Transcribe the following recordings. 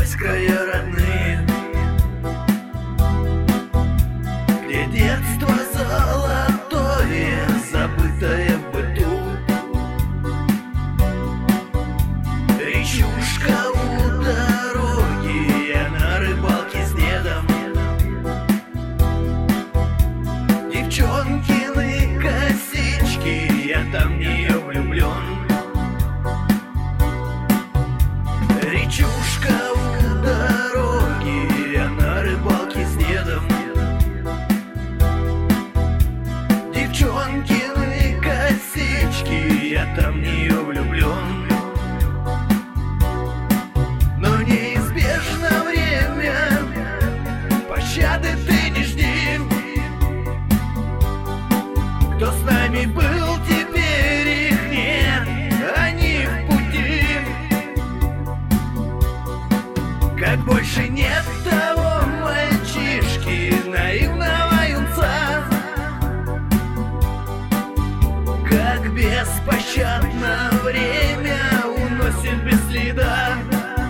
попасть в края родные, где детство золотое, забытое в быту. Речушка у дороги, я на рыбалке с дедом. Девчонкины косички, я там в нее влюблен. Речушка у дороги, я на рыбалке с дедом. Девчонкины косички, я там в нее влюблен. Но неизбежно время, пощады ты не жди. Кто с нами был, теперь их нет, они в пути. Как больше нет того мальчишки, наивного юнца, как беспощадно время уносит без следа.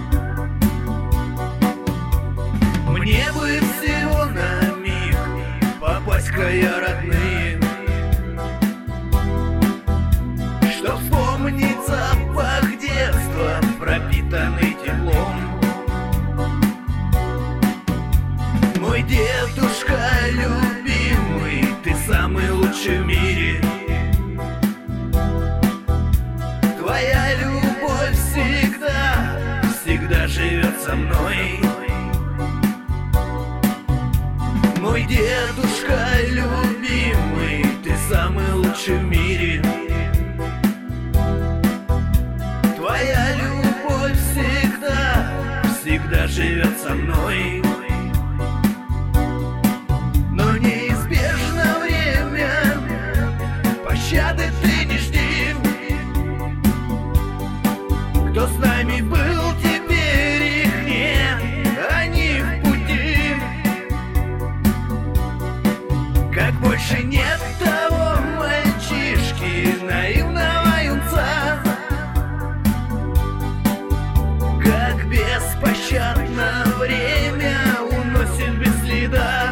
Мне бы всего на миг попасть в края родные, чтоб вспомнить запах детства, пропитанный теплом. Мой дедушка любимый, ты самый лучший в мире. Твоя любовь всегда, всегда живет со мной. Мой дедушка любимый, ты самый лучший в мире. Твоя любовь всегда, всегда живет со мной. Но неизбежно время, пощады ты не жди. Кто с нами был, теперь их нет, они в пути. Как больше нет того мальчишки, наивного юнца, как беспощадно время уносит без следа.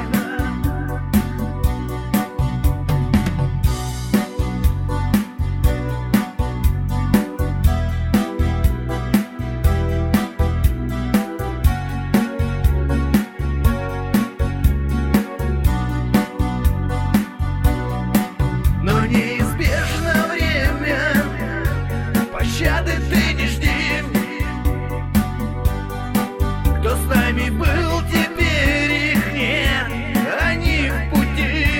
Но неизбежно время, пощады ты не жди. Кто с нами был, теперь их нет, они в пути.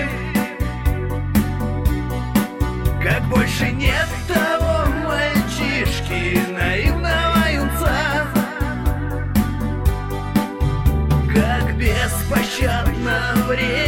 Как больше нет того мальчишки, наивного юнца, как беспощадно время